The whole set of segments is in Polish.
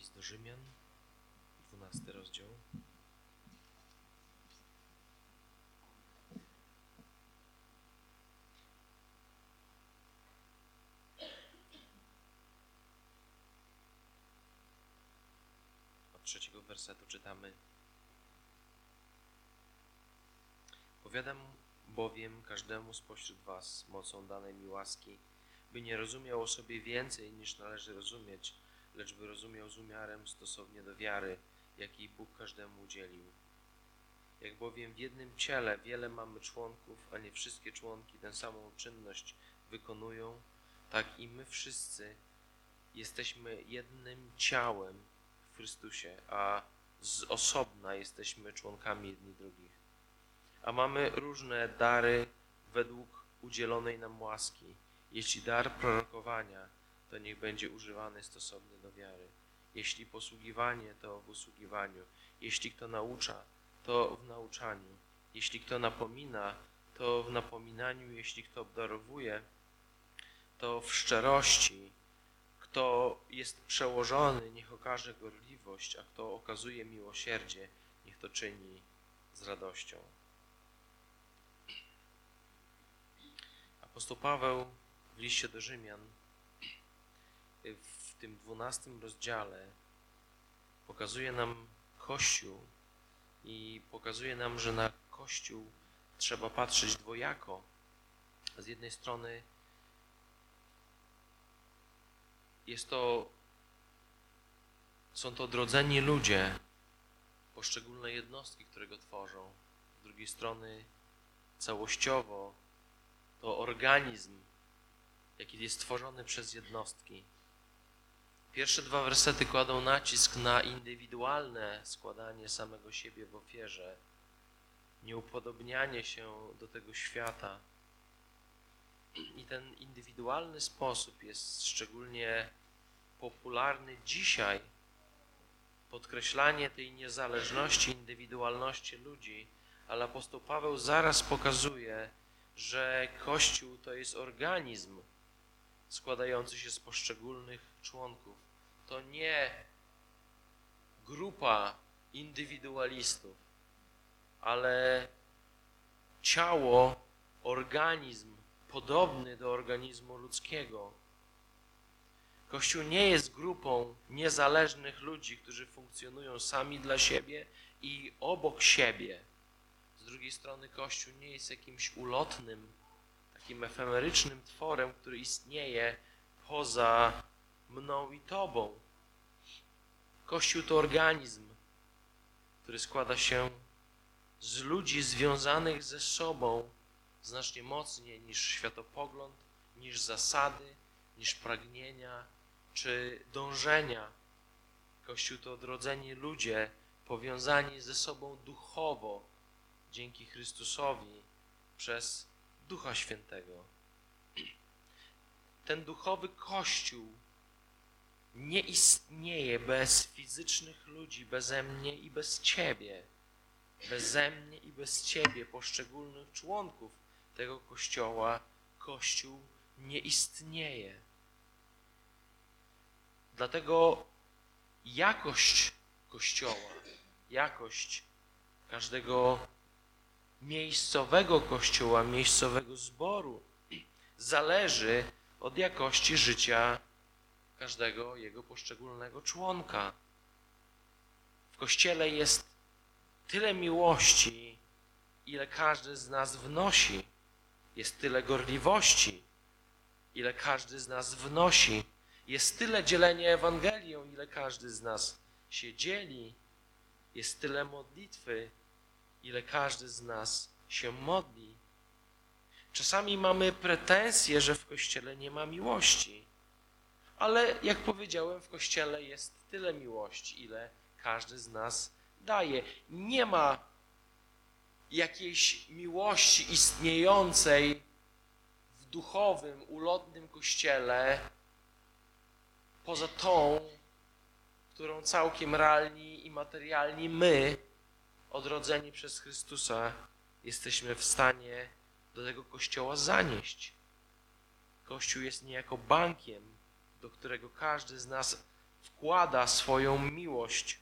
List do Rzymian, 12 rozdział. Od 3 wersetu czytamy: Powiadam bowiem każdemu spośród was mocą danej mi łaski, by nie rozumiał o sobie więcej niż należy rozumieć, lecz by rozumiał z umiarem stosownie do wiary, jakiej Bóg każdemu udzielił. Jak bowiem w jednym ciele wiele mamy członków, a nie wszystkie członki tę samą czynność wykonują, tak i my wszyscy jesteśmy jednym ciałem w Chrystusie, a z osobna jesteśmy członkami jedni drugich. A mamy różne dary według udzielonej nam łaski. Jeśli dar prorokowania, to niech będzie używany stosownie do wiary. Jeśli posługiwanie, to w usługiwaniu. Jeśli kto naucza, to w nauczaniu. Jeśli kto napomina, to w napominaniu. Jeśli kto obdarowuje, to w szczerości. Kto jest przełożony, niech okaże gorliwość, a kto okazuje miłosierdzie, niech to czyni z radością. Apostoł Paweł w liście do Rzymian w tym 12 rozdziale pokazuje nam Kościół i pokazuje nam, że na Kościół trzeba patrzeć dwojako. Z jednej strony są to odrodzeni ludzie, poszczególne jednostki, które go tworzą. Z drugiej strony całościowo to organizm, jaki jest stworzony przez jednostki. Pierwsze 2 wersety kładą nacisk na indywidualne składanie samego siebie w ofierze, nieupodobnianie się do tego świata. I ten indywidualny sposób jest szczególnie popularny dzisiaj. Podkreślanie tej niezależności, indywidualności ludzi, ale apostoł Paweł zaraz pokazuje, że Kościół to jest organizm składający się z poszczególnych członków. To nie grupa indywidualistów, ale ciało, organizm podobny do organizmu ludzkiego. Kościół nie jest grupą niezależnych ludzi, którzy funkcjonują sami dla siebie i obok siebie. Z drugiej strony Kościół nie jest jakimś ulotnym, takim efemerycznym tworem, który istnieje poza mną i tobą. Kościół to organizm, który składa się z ludzi związanych ze sobą znacznie mocniej niż światopogląd, niż zasady, niż pragnienia czy dążenia. Kościół to odrodzeni ludzie powiązani ze sobą duchowo dzięki Chrystusowi przez Ducha Świętego. Ten duchowy Kościół nie istnieje bez fizycznych ludzi, beze mnie i bez Ciebie. Beze mnie i bez Ciebie, poszczególnych członków tego Kościoła, Kościół nie istnieje. Dlatego jakość Kościoła, jakość każdego miejscowego kościoła, miejscowego zboru zależy od jakości życia każdego jego poszczególnego członka. W Kościele jest tyle miłości, ile każdy z nas wnosi. Jest tyle gorliwości, ile każdy z nas wnosi. Jest tyle dzielenia Ewangelią, ile każdy z nas się dzieli. Jest tyle modlitwy, ile każdy z nas się modli. Czasami mamy pretensje, że w Kościele nie ma miłości. Ale jak powiedziałem, w Kościele jest tyle miłości, ile każdy z nas daje. Nie ma jakiejś miłości istniejącej w duchowym, ulotnym Kościele poza tą, którą całkiem realni i materialni my, odrodzeni przez Chrystusa, jesteśmy w stanie do tego Kościoła zanieść. Kościół jest niejako bankiem, do którego każdy z nas wkłada swoją miłość.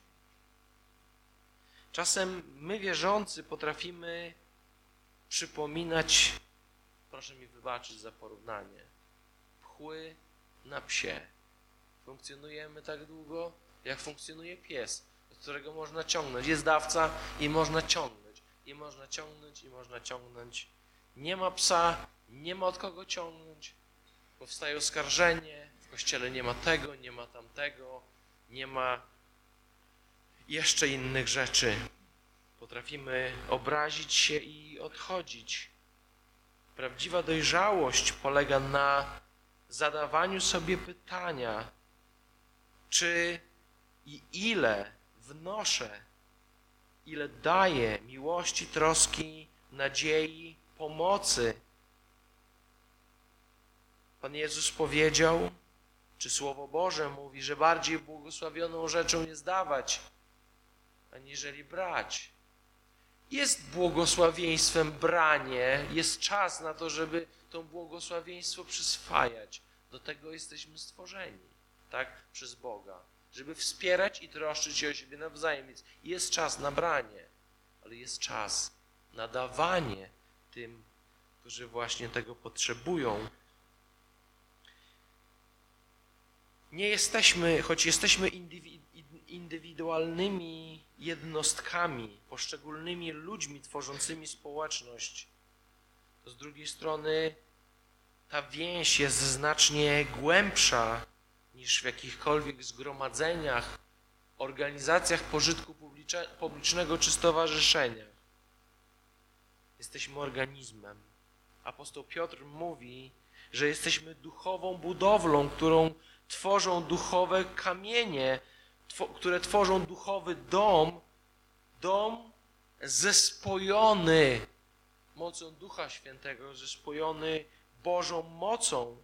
Czasem my, wierzący, potrafimy przypominać, proszę mi wybaczyć za porównanie, pchły na psie. Funkcjonujemy tak długo, jak funkcjonuje pies, od którego można ciągnąć. Jest dawca i można ciągnąć, i można ciągnąć, i można ciągnąć. Nie ma psa, nie ma od kogo ciągnąć. Powstaje oskarżenie, w kościele nie ma tego, nie ma tamtego, nie ma jeszcze innych rzeczy. Potrafimy obrazić się i odchodzić. Prawdziwa dojrzałość polega na zadawaniu sobie pytania, czy i ile wnoszę, ile daję miłości, troski, nadziei, pomocy. Pan Jezus powiedział, czy Słowo Boże mówi, że bardziej błogosławioną rzeczą jest dawać, aniżeli brać. Jest błogosławieństwem branie, jest czas na to, żeby to błogosławieństwo przyswajać. Do tego jesteśmy stworzeni, tak? Przez Boga. Żeby wspierać i troszczyć się o siebie nawzajem. Więc jest czas na branie, ale jest czas na dawanie tym, którzy właśnie tego potrzebują. Nie jesteśmy, choć jesteśmy indywidualnymi jednostkami, poszczególnymi ludźmi tworzącymi społeczność, to z drugiej strony ta więź jest znacznie głębsza niż w jakichkolwiek zgromadzeniach, organizacjach pożytku publicznego czy stowarzyszeniach. Jesteśmy organizmem. Apostoł Piotr mówi, że jesteśmy duchową budowlą, którą tworzą duchowe kamienie, które tworzą duchowy dom zespojony mocą Ducha Świętego, zespojony Bożą mocą.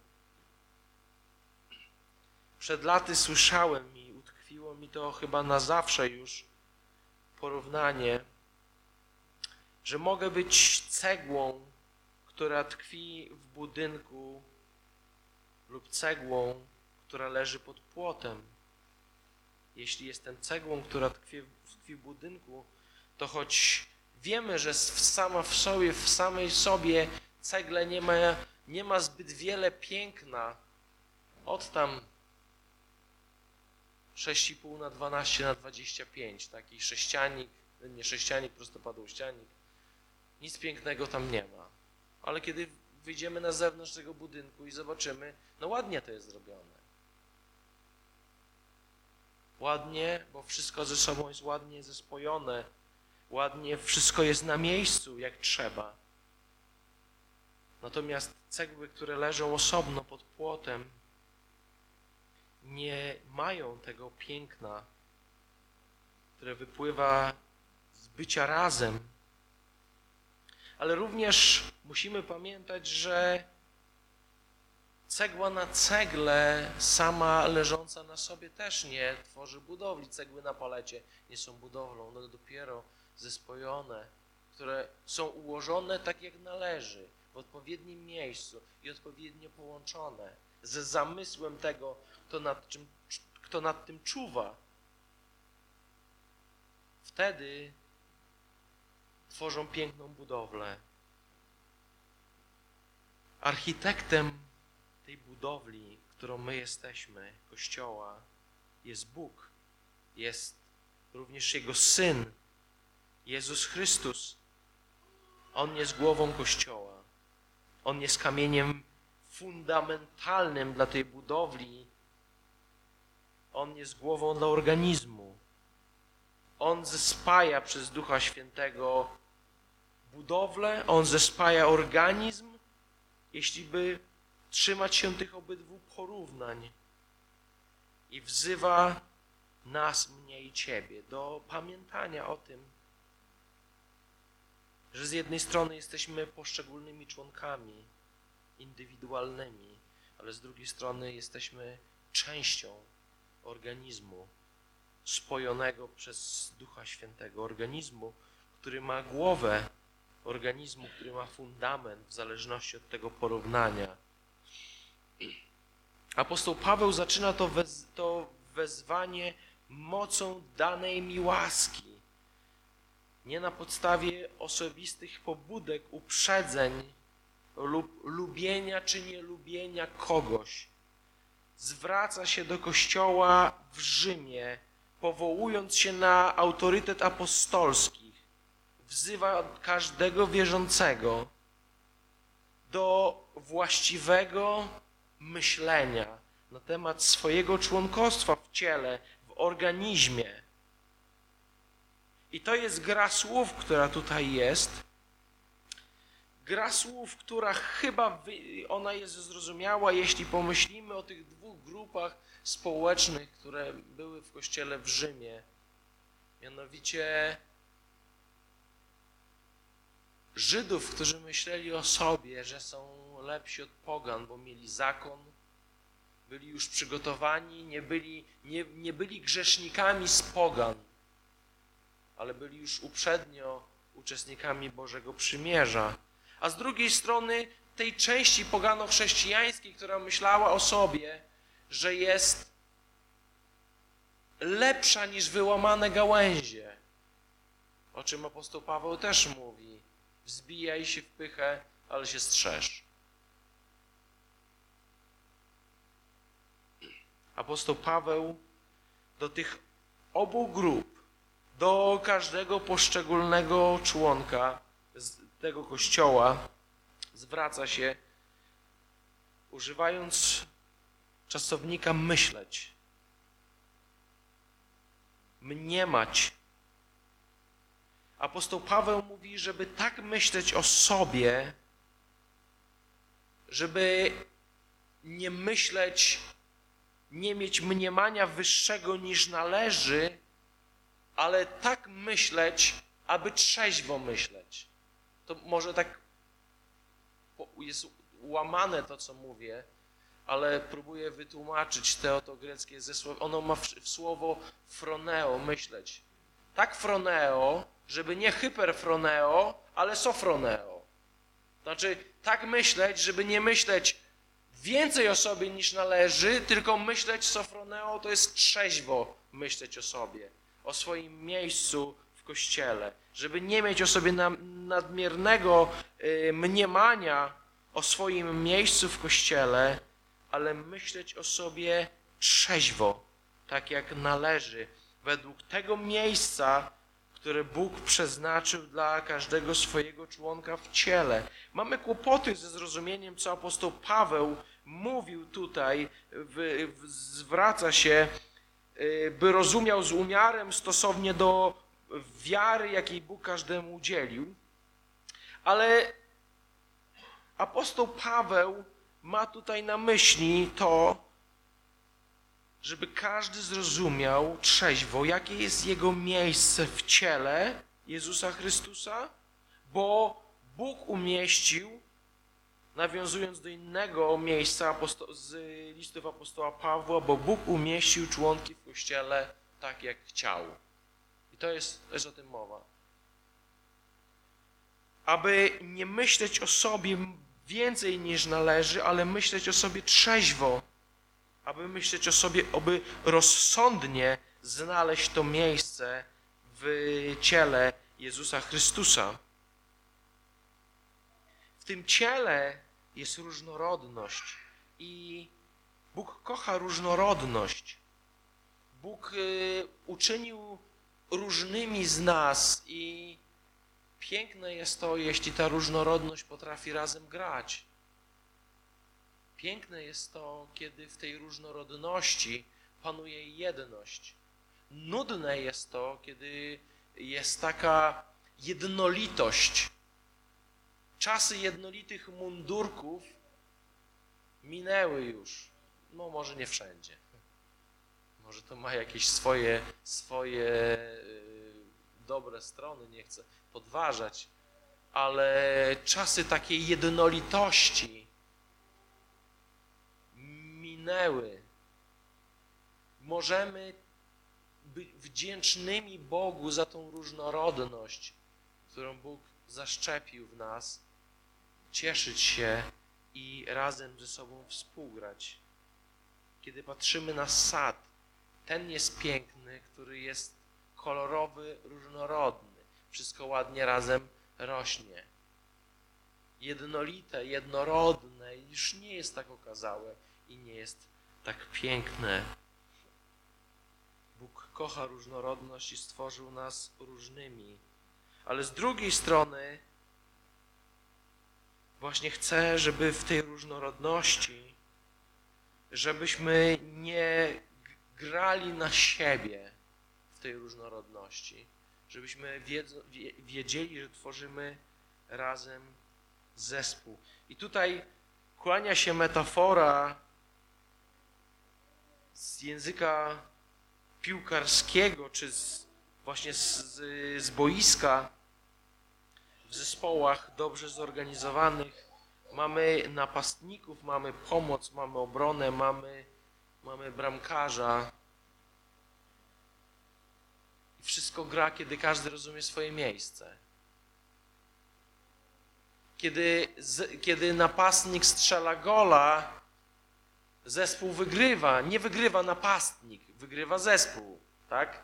Przed laty słyszałem i utkwiło mi to chyba na zawsze już porównanie, że mogę być cegłą, która tkwi w budynku, lub cegłą, która leży pod płotem. Jeśli jestem cegłą, która tkwi w budynku, to choć wiemy, że w samej sobie cegle nie ma zbyt wiele piękna, od tam 6,5 na 12 na 25, taki sześcianik, prostopadłościanik, nic pięknego tam nie ma. Ale kiedy wyjdziemy na zewnątrz tego budynku i zobaczymy, no ładnie to jest zrobione. Ładnie, bo wszystko ze sobą jest ładnie zespojone. Ładnie, wszystko jest na miejscu, jak trzeba. Natomiast cegły, które leżą osobno pod płotem, nie mają tego piękna, które wypływa z bycia razem. Ale również musimy pamiętać, że cegła na cegle, sama leżąca na sobie, też nie tworzy budowli. Cegły na palecie nie są budowlą, one dopiero zespojone, które są ułożone tak jak należy, w odpowiednim miejscu i odpowiednio połączone, z zamysłem tego, kto nad tym czuwa. Wtedy tworzą piękną budowlę. Architektem tej budowli, którą my jesteśmy, Kościoła, jest Bóg. Jest również Jego Syn, Jezus Chrystus. On jest głową Kościoła. On jest kamieniem fundamentalnym dla tej budowli. On jest głową dla organizmu. On zespaja przez Ducha Świętego budowlę, on zespaja organizm, jeśli by trzymać się tych obydwu porównań. I wzywa nas, mnie i Ciebie, do pamiętania o tym, że z jednej strony jesteśmy poszczególnymi członkami, indywidualnymi, ale z drugiej strony jesteśmy częścią organizmu spojonego przez Ducha Świętego, organizmu, który ma głowę, organizmu, który ma fundament w zależności od tego porównania. Apostoł Paweł zaczyna to wezwanie mocą danej mi łaski. Nie na podstawie osobistych pobudek, uprzedzeń lub lubienia czy nielubienia kogoś. Zwraca się do Kościoła w Rzymie, powołując się na autorytet apostolski. Wzywa każdego wierzącego do właściwego myślenia na temat swojego członkostwa w ciele, w organizmie. I to jest gra słów, która tutaj jest. Gra słów, która chyba ona jest zrozumiała, jeśli pomyślimy o tych dwóch grupach społecznych, które były w Kościele w Rzymie. Mianowicie Żydów, którzy myśleli o sobie, że są lepsi od pogan, bo mieli zakon, byli już przygotowani, nie byli grzesznikami z pogan, ale byli już uprzednio uczestnikami Bożego Przymierza. A z drugiej strony tej części pogano-chrześcijańskiej, która myślała o sobie, że jest lepsza niż wyłamane gałęzie, o czym apostoł Paweł też mówi. Wzbijaj się w pychę, ale się strzeż. Apostoł Paweł do tych obu grup, do każdego poszczególnego członka tego Kościoła zwraca się, używając czasownika myśleć, mniemać. Apostoł Paweł mówi, żeby tak myśleć o sobie, żeby nie myśleć, nie mieć mniemania wyższego niż należy, ale tak myśleć, aby trzeźwo myśleć. To może tak jest łamane to, co mówię, ale próbuję wytłumaczyć to greckie ze słowa. Ono ma w słowo froneo, myśleć. Tak froneo, żeby nie hyperfroneo, ale sofroneo. Znaczy tak myśleć, żeby nie myśleć więcej o sobie niż należy, tylko myśleć sofroneo to jest trzeźwo myśleć o sobie, o swoim miejscu w Kościele. Żeby nie mieć o sobie nadmiernego mniemania o swoim miejscu w Kościele, ale myśleć o sobie trzeźwo, tak jak należy, według tego miejsca, które Bóg przeznaczył dla każdego swojego członka w ciele. Mamy kłopoty ze zrozumieniem, co apostoł Paweł mówił tutaj, zwraca się, by rozumiał z umiarem stosownie do wiary, jakiej Bóg każdemu udzielił. Ale apostoł Paweł ma tutaj na myśli to, żeby każdy zrozumiał trzeźwo, jakie jest jego miejsce w ciele Jezusa Chrystusa, bo Bóg umieścił, nawiązując do innego miejsca z listów apostoła Pawła, bo Bóg umieścił członki w Kościele tak, jak chciał. I to jest o tym mowa. Aby nie myśleć o sobie więcej niż należy, ale myśleć o sobie trzeźwo. Aby myśleć o sobie, aby rozsądnie znaleźć to miejsce w ciele Jezusa Chrystusa. W tym ciele jest różnorodność i Bóg kocha różnorodność. Bóg uczynił różnymi z nas i piękne jest to, jeśli ta różnorodność potrafi razem grać. Piękne jest to, kiedy w tej różnorodności panuje jedność. Nudne jest to, kiedy jest taka jednolitość. Czasy jednolitych mundurków minęły już. No może nie wszędzie. Może to ma jakieś swoje dobre strony, nie chcę podważać, ale czasy takiej jednolitości minęły. Możemy być wdzięcznymi Bogu za tą różnorodność, którą Bóg zaszczepił w nas, cieszyć się i razem ze sobą współgrać. Kiedy patrzymy na sad, ten jest piękny, który jest kolorowy, różnorodny. Wszystko ładnie razem rośnie. Jednolite, jednorodne już nie jest tak okazałe i nie jest tak piękne. Bóg kocha różnorodność i stworzył nas różnymi. Ale z drugiej strony właśnie chce, żeby w tej różnorodności, żebyśmy nie grali na siebie w tej różnorodności. Żebyśmy wiedzieli, że tworzymy razem zespół. I tutaj kłania się metafora z języka piłkarskiego, czy właśnie z boiska. W zespołach dobrze zorganizowanych mamy napastników, mamy pomoc, mamy obronę, mamy bramkarza. I wszystko gra, kiedy każdy rozumie swoje miejsce. Kiedy napastnik strzela gola, zespół wygrywa. Nie wygrywa napastnik, wygrywa zespół, tak?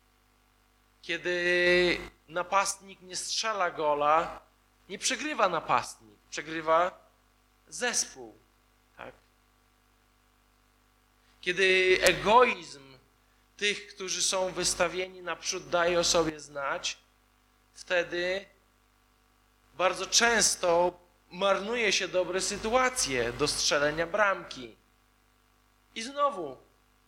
Kiedy napastnik nie strzela gola, nie przegrywa napastnik, przegrywa zespół, tak? Kiedy egoizm tych, którzy są wystawieni naprzód, daje o sobie znać, wtedy bardzo często marnuje się dobre sytuacje do strzelenia bramki. I znowu,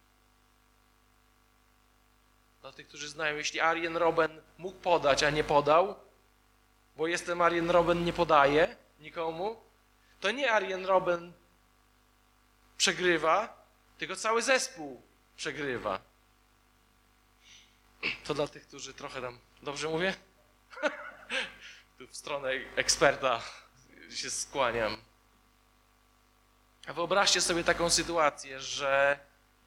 dla tych, którzy znają, jeśli Arjen Robben mógł podać, a nie podał, bo jestem Arjen Robben, nie podaje nikomu, to nie Arjen Robben przegrywa, tylko cały zespół przegrywa. To dla tych, którzy trochę tam... Dobrze mówię? Tu w stronę eksperta się skłaniam. A wyobraźcie sobie taką sytuację, że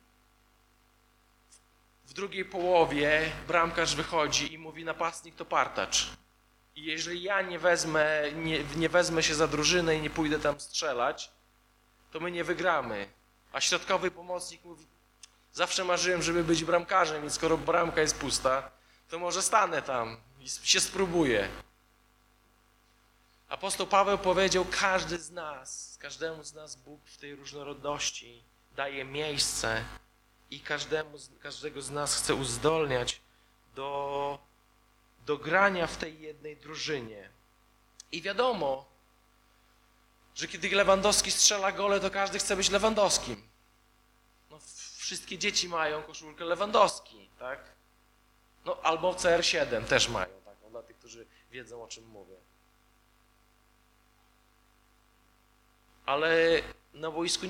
w drugiej połowie bramkarz wychodzi i mówi: napastnik to partacz. I jeżeli ja nie wezmę się za drużynę i nie pójdę tam strzelać, to my nie wygramy. A środkowy pomocnik mówi: zawsze marzyłem, żeby być bramkarzem, więc skoro bramka jest pusta, to może stanę tam i się spróbuję. Apostoł Paweł powiedział: każdemu z nas Bóg w tej różnorodności daje miejsce i każdego z nas chce uzdolniać do grania w tej jednej drużynie. I wiadomo, że kiedy Lewandowski strzela gole, to każdy chce być Lewandowskim. No, wszystkie dzieci mają koszulkę Lewandowski, tak? No, albo CR7 też mają taką, dla tych, którzy wiedzą, o czym mówię. Ale na boisku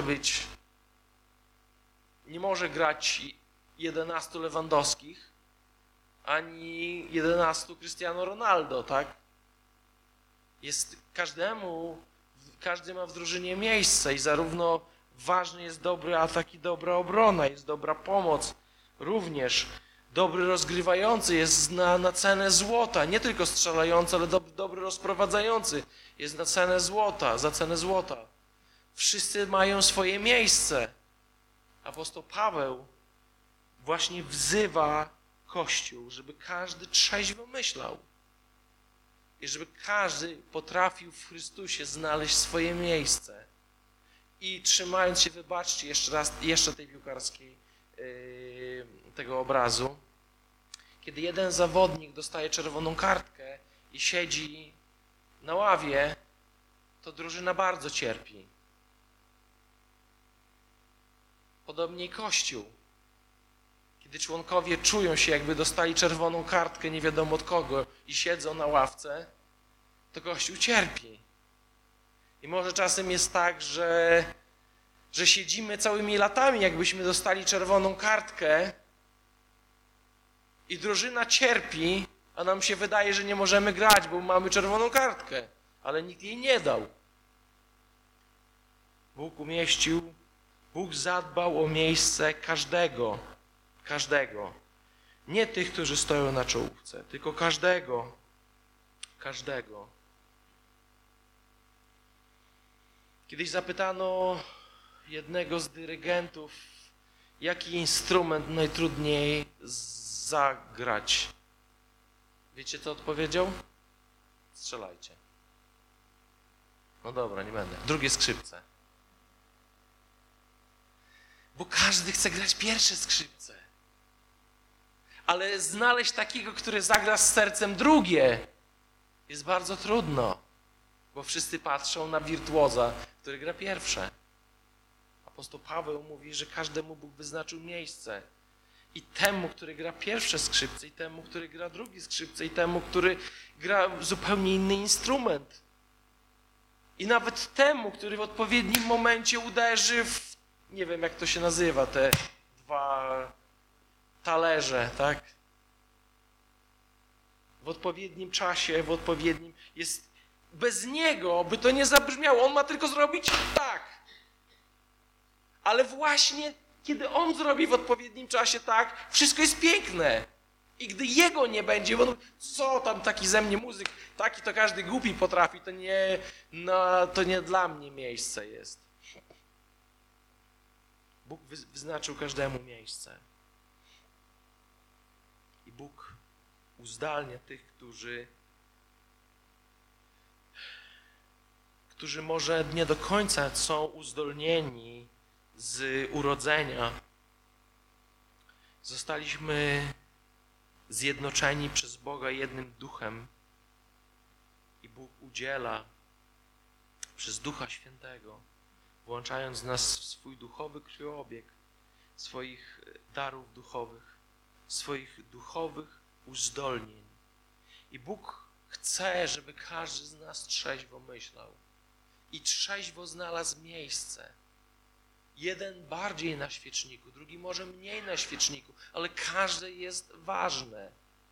nie może grać 11 Lewandowskich, ani 11 Cristiano Ronaldo, tak? Każdy ma w drużynie miejsce i zarówno ważny jest dobry atak i dobra obrona, jest dobra pomoc. Również dobry rozgrywający jest na cenę złota, nie tylko strzelający, ale dobry rozprowadzający jest za cenę złota. Wszyscy mają swoje miejsce. Apostoł Paweł właśnie wzywa Kościół, żeby każdy trzeźwo myślał i żeby każdy potrafił w Chrystusie znaleźć swoje miejsce. I trzymając się, wybaczcie jeszcze tej piłkarskiej, tego obrazu, kiedy jeden zawodnik dostaje czerwoną kartkę i siedzi na ławie, to drużyna bardzo cierpi. Podobnie i Kościół. Kiedy członkowie czują się, jakby dostali czerwoną kartkę nie wiadomo od kogo i siedzą na ławce, to Kościół cierpi. I może czasem jest tak, że siedzimy całymi latami, jakbyśmy dostali czerwoną kartkę i drużyna cierpi, a nam się wydaje, że nie możemy grać, bo mamy czerwoną kartkę, ale nikt jej nie dał. Bóg zadbał o miejsce każdego. Nie tych, którzy stoją na czołówce, tylko każdego. Kiedyś zapytano jednego z dyrygentów, Jaki instrument najtrudniej zagrać? Wiecie, co odpowiedział? Strzelajcie. No dobra, nie będę. Drugie skrzypce. Bo każdy chce grać pierwsze skrzypce. Ale znaleźć takiego, który zagra z sercem drugie, jest bardzo trudno. Bo wszyscy patrzą na wirtuoza, który gra pierwsze. Apostoł Paweł mówi, że każdemu Bóg wyznaczył miejsce. I temu, który gra pierwsze skrzypce, i temu, który gra drugie skrzypce, i temu, który gra zupełnie inny instrument. I nawet temu, który w odpowiednim momencie uderzy w, nie wiem jak to się nazywa, te dwa talerze, tak? W odpowiednim czasie, w odpowiednim... jest bez niego by to nie zabrzmiało. On ma tylko zrobić tak. Ale właśnie kiedy on zrobi w odpowiednim czasie tak, wszystko jest piękne. I gdy jego nie będzie, bo co tam taki ze mnie muzyk, taki to każdy głupi potrafi, to nie dla mnie miejsce jest. Bóg wyznaczył każdemu miejsce. I Bóg uzdalnia tych, którzy może nie do końca są uzdolnieni z urodzenia. Zostaliśmy zjednoczeni przez Boga jednym duchem i Bóg udziela przez Ducha Świętego, włączając nas w swój duchowy krwiobieg, swoich darów duchowych, swoich duchowych uzdolnień. I Bóg chce, żeby każdy z nas trzeźwo myślał i trzeźwo znalazł miejsce. Jeden bardziej na świeczniku, drugi może mniej na świeczniku, ale każde jest ważne.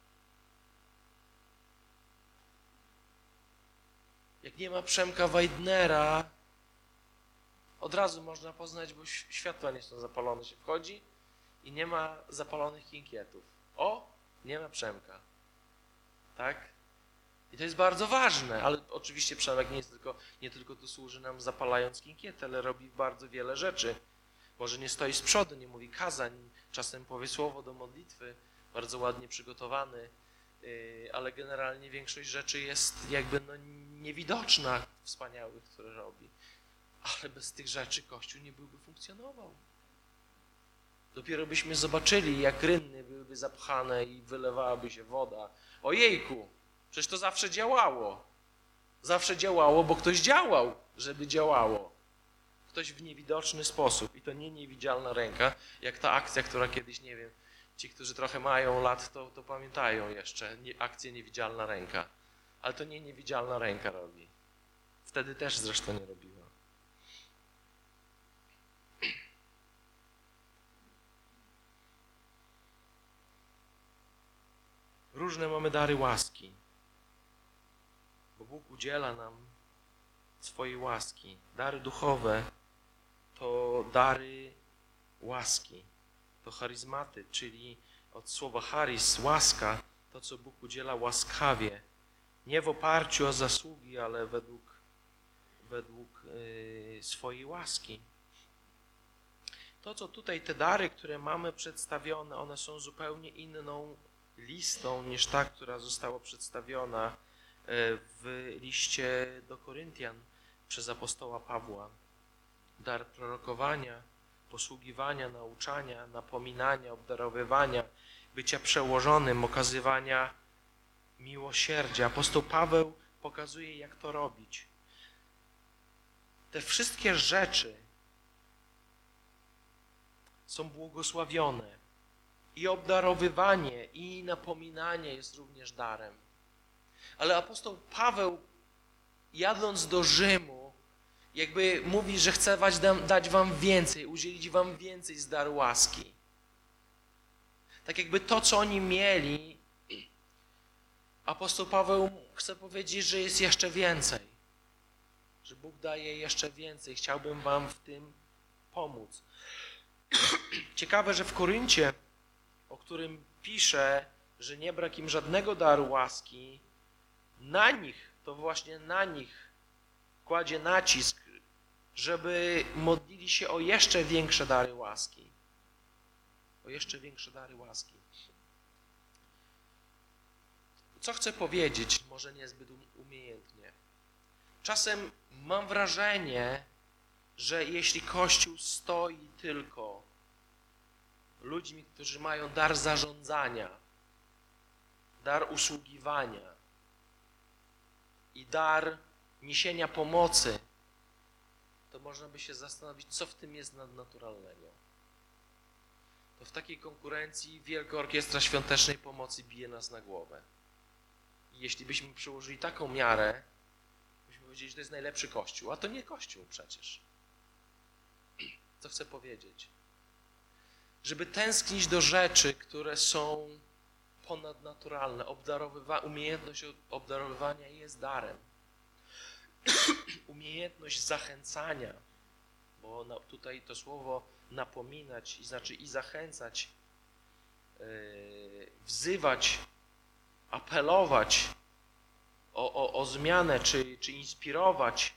Jak nie ma Przemka Weidnera, od razu można poznać, bo światła nie są zapalone, się wchodzi i nie ma zapalonych kinkietów. O, nie ma Przemka. Tak? I to jest bardzo ważne, ale oczywiście Przemek nie tylko tu służy nam zapalając kinkietę, ale robi bardzo wiele rzeczy. Może nie stoi z przodu, nie mówi kazań, czasem powie słowo do modlitwy, bardzo ładnie przygotowany, ale generalnie większość rzeczy jest jakby niewidoczna, wspaniałych, które robi. Ale bez tych rzeczy Kościół nie byłby funkcjonował. Dopiero byśmy zobaczyli, jak rynny byłyby zapchane i wylewałaby się woda. Ojejku! Przecież to zawsze działało. Zawsze działało, bo ktoś działał, żeby działało. Ktoś w niewidoczny sposób. I to nie niewidzialna ręka, jak ta akcja, która kiedyś, nie wiem, ci, którzy trochę mają lat, to pamiętają jeszcze akcję Niewidzialna Ręka. Ale to nie niewidzialna ręka robi. Wtedy też zresztą nie robiła. Różne mamy dary łaski. Bo Bóg udziela nam swojej łaski. Dary duchowe to dary łaski. To charyzmaty, czyli od słowa charis, łaska, to co Bóg udziela łaskawie. Nie w oparciu o zasługi, ale według swojej łaski. To co tutaj, te dary, które mamy przedstawione, one są zupełnie inną listą niż ta, która została przedstawiona w liście do Koryntian przez apostoła Pawła. Dar prorokowania, posługiwania, nauczania, napominania, obdarowywania, bycia przełożonym, okazywania miłosierdzia. Apostoł Paweł pokazuje, jak to robić. Te wszystkie rzeczy są błogosławione. I obdarowywanie, i napominanie jest również darem. Ale apostoł Paweł, jadąc do Rzymu, jakby mówi, że chce dać wam więcej, udzielić wam więcej z daru łaski. Tak jakby to, co oni mieli, apostoł Paweł chce powiedzieć, że jest jeszcze więcej. Że Bóg daje jeszcze więcej. Chciałbym wam w tym pomóc. Ciekawe, że w Koryncie, o którym pisze, że nie brak im żadnego daru łaski, na nich, to właśnie na nich kładzie nacisk, żeby modlili się o jeszcze większe dary łaski. o jeszcze większe dary łaski. Co chcę powiedzieć, może niezbyt umiejętnie. Czasem mam wrażenie, że jeśli Kościół stoi tylko ludźmi, którzy mają dar zarządzania, dar usługiwania i dar niesienia pomocy, to można by się zastanowić, co w tym jest nadnaturalnego. To w takiej konkurencji Wielka Orkiestra Świątecznej Pomocy bije nas na głowę. I jeśli byśmy przyłożyli taką miarę, byśmy powiedzieli, że to jest najlepszy Kościół, a to nie Kościół przecież. Co chcę powiedzieć? Żeby tęsknić do rzeczy, które są ponadnaturalne, umiejętność obdarowywania jest darem. Umiejętność zachęcania, bo tutaj to słowo napominać, znaczy i zachęcać, wzywać, apelować o zmianę, czy inspirować,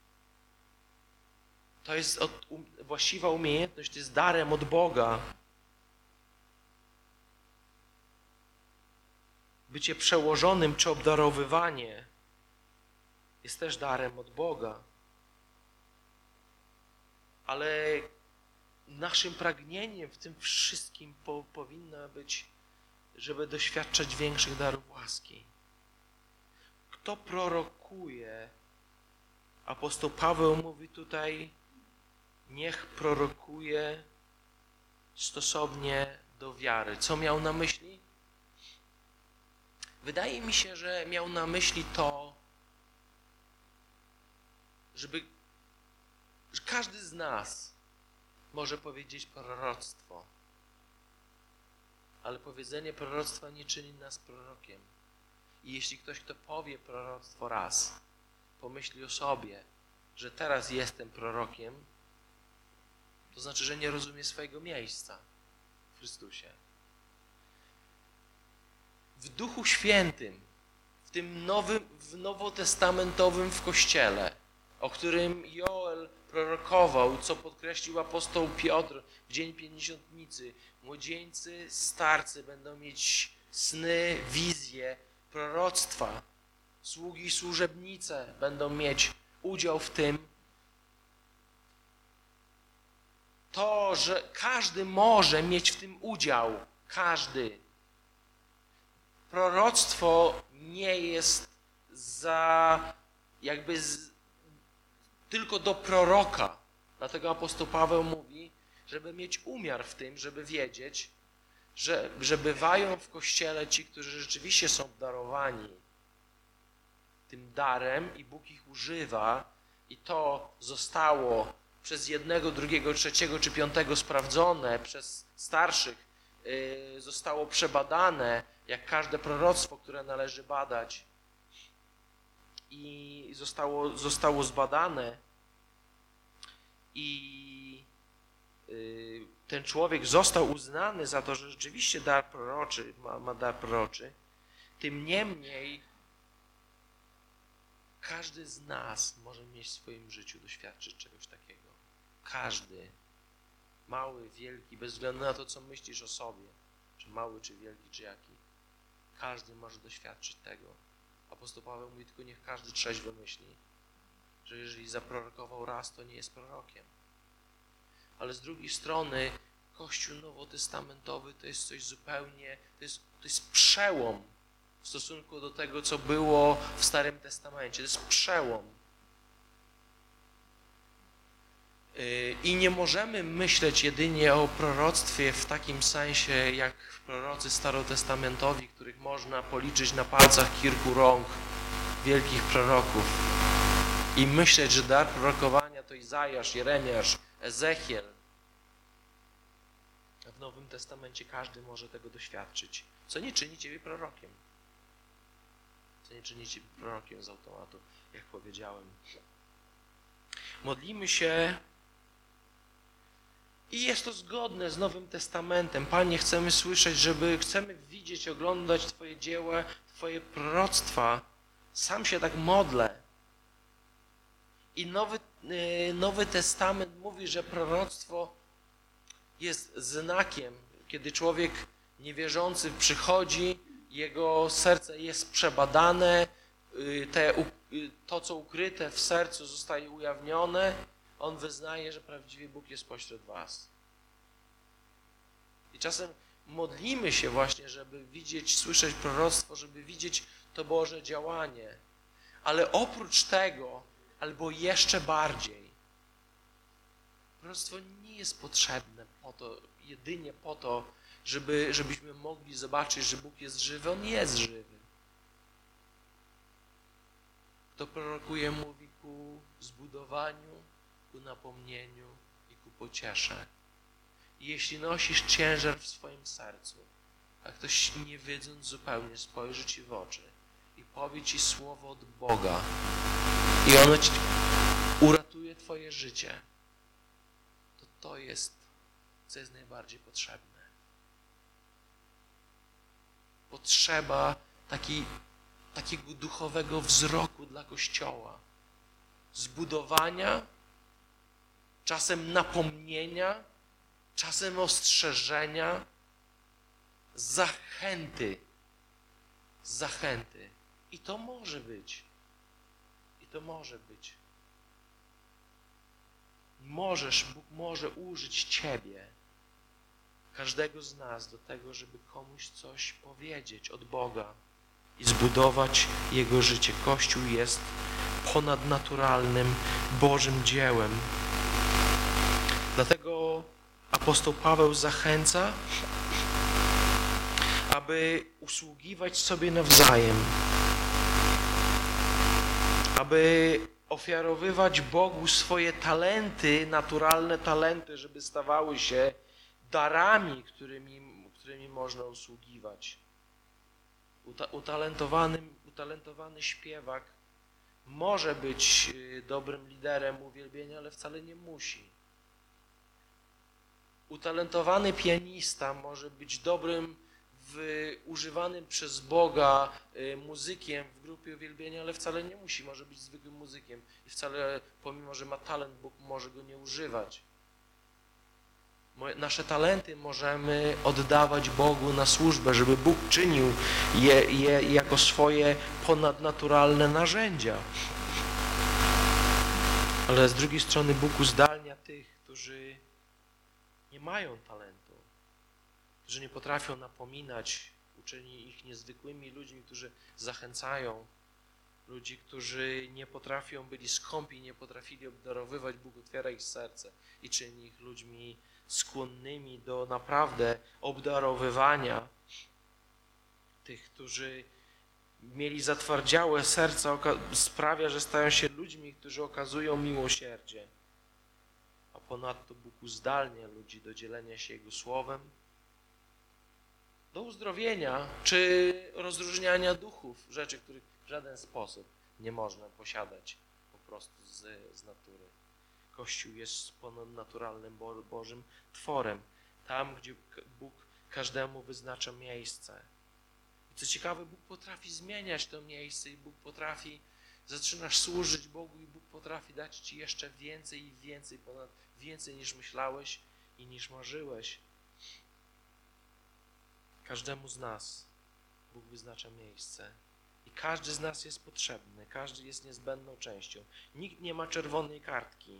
to jest właściwa umiejętność, to jest darem od Boga. Bycie przełożonym czy obdarowywanie jest też darem od Boga. Ale naszym pragnieniem w tym wszystkim powinno być, żeby doświadczać większych darów łaski. Kto prorokuje? Apostoł Paweł mówi tutaj, niech prorokuje stosownie do wiary. Co miał na myśli? Wydaje mi się, że miał na myśli to, że każdy z nas może powiedzieć proroctwo, ale powiedzenie proroctwa nie czyni nas prorokiem. I jeśli ktoś, kto powie proroctwo raz, pomyśli o sobie, że teraz jestem prorokiem, to znaczy, że nie rozumie swojego miejsca w Chrystusie. W Duchu Świętym, w tym nowotestamentowym w Kościele, o którym Joel prorokował, co podkreślił apostoł Piotr w Dzień Pięćdziesiątnicy, młodzieńcy, starcy będą mieć sny, wizje, proroctwa, sługi i służebnice będą mieć udział w tym. To, że każdy może mieć w tym udział, każdy. Proroctwo nie jest tylko do proroka. Dlatego apostoł Paweł mówi, żeby mieć umiar w tym, żeby wiedzieć, że bywają w Kościele ci, którzy rzeczywiście są obdarowani tym darem i Bóg ich używa i to zostało przez jednego, drugiego, trzeciego czy piątego sprawdzone, przez starszych zostało przebadane, jak każde proroctwo, które należy badać i zostało zbadane i ten człowiek został uznany za to, że rzeczywiście dar proroczy, ma dar proroczy. Tym niemniej każdy z nas może mieć w swoim życiu doświadczyć czegoś takiego. Każdy. Mały, wielki, bez względu na to, co myślisz o sobie. Czy mały, czy wielki, czy jaki. Każdy może doświadczyć tego. Apostoł Paweł mówi, tylko niech każdy trzeźwo myśli, że jeżeli zaprorokował raz, to nie jest prorokiem. Ale z drugiej strony Kościół nowotestamentowy to jest coś zupełnie, to jest przełom w stosunku do tego, co było w Starym Testamencie. To jest przełom. I nie możemy myśleć jedynie o proroctwie w takim sensie, jak prorocy starotestamentowi, których można policzyć na palcach kilku rąk, wielkich proroków. I myśleć, że dar prorokowania to Izajasz, Jeremiasz, Ezechiel. A w Nowym Testamencie każdy może tego doświadczyć. Co nie czyni ciebie prorokiem. Co nie czyni ciebie prorokiem z automatu, jak powiedziałem. Modlimy się i jest to zgodne z Nowym Testamentem. Panie, chcemy słyszeć, chcemy widzieć, oglądać Twoje dzieła, Twoje proroctwa. Sam się tak modlę. I Nowy Testament mówi, że proroctwo jest znakiem. Kiedy człowiek niewierzący przychodzi, jego serce jest przebadane, to, co ukryte w sercu, zostaje ujawnione, on wyznaje, że prawdziwie Bóg jest pośród was. I czasem modlimy się właśnie, żeby widzieć, słyszeć proroctwo, żeby widzieć to Boże działanie. Ale oprócz tego, albo jeszcze bardziej, proroctwo nie jest potrzebne jedynie po to, żebyśmy mogli zobaczyć, że Bóg jest żywy. On jest żywy. Kto prorokuje, mówi ku zbudowaniu, ku napomnieniu i ku pociesze. I jeśli nosisz ciężar w swoim sercu, a ktoś nie wiedząc zupełnie spojrzy ci w oczy i powie ci słowo od Boga i ono ci uratuje twoje życie, to jest, co jest najbardziej potrzebne. Potrzeba takiego duchowego wzroku dla Kościoła. Zbudowania, czasem napomnienia, czasem ostrzeżenia, zachęty. I to może być. Bóg może użyć ciebie, każdego z nas do tego, żeby komuś coś powiedzieć od Boga i zbudować jego życie. Kościół jest ponadnaturalnym Bożym dziełem. Dlatego apostoł Paweł zachęca, aby usługiwać sobie nawzajem, aby ofiarowywać Bogu swoje talenty, naturalne talenty, żeby stawały się darami, którymi można usługiwać. Utalentowany śpiewak może być dobrym liderem uwielbienia, ale wcale nie musi. Utalentowany pianista może być dobrym, używanym przez Boga muzykiem w grupie uwielbienia, ale wcale nie musi. Może być zwykłym muzykiem i wcale, pomimo że ma talent, Bóg może go nie używać. Nasze talenty możemy oddawać Bogu na służbę, żeby Bóg czynił je jako swoje ponadnaturalne narzędzia. Ale z drugiej strony Bóg uzdalnia tych, którzy nie mają talentu, którzy nie potrafią napominać, uczyni ich niezwykłymi ludźmi, którzy zachęcają, ludzi, którzy nie potrafią, byli skąpi, nie potrafili obdarowywać. Bóg otwiera ich serce i czyni ich ludźmi skłonnymi do naprawdę obdarowywania. Tych, którzy mieli zatwardziałe serca, sprawia, że stają się ludźmi, którzy okazują miłosierdzie. A ponadto Bóg uzdalnia ludzi do dzielenia się Jego słowem, do uzdrowienia czy rozróżniania duchów, rzeczy, których w żaden sposób nie można posiadać po prostu z natury. Kościół jest ponadnaturalnym Bożym tworem, tam, gdzie Bóg każdemu wyznacza miejsce. I co ciekawe, Bóg potrafi zmieniać to miejsce i Bóg potrafi, zaczynasz służyć Bogu i Bóg potrafi dać ci jeszcze więcej i więcej, więcej niż myślałeś i niż marzyłeś. Każdemu z nas Bóg wyznacza miejsce. I każdy z nas jest potrzebny, każdy jest niezbędną częścią. Nikt nie ma czerwonej kartki.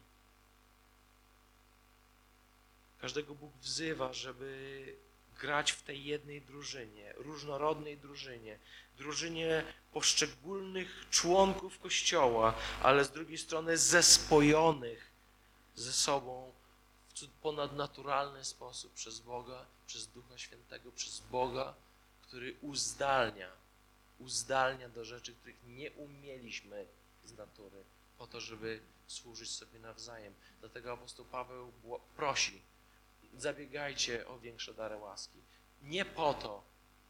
Każdego Bóg wzywa, żeby grać w tej jednej drużynie, różnorodnej drużynie poszczególnych członków Kościoła, ale z drugiej strony zespojonych ze sobą w ponadnaturalny sposób przez Boga, przez Ducha Świętego, przez Boga, który uzdalnia do rzeczy, których nie umieliśmy z natury, po to, żeby służyć sobie nawzajem. Dlatego apostoł Paweł prosi, zabiegajcie o większe dary łaski. Nie po to,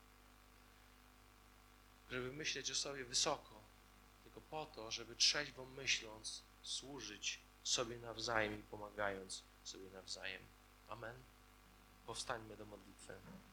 żeby myśleć o sobie wysoko, tylko po to, żeby trzeźwo myśląc służyć sobie nawzajem i pomagając sobie nawzajem. Amen. Powstańmy do modlitwy.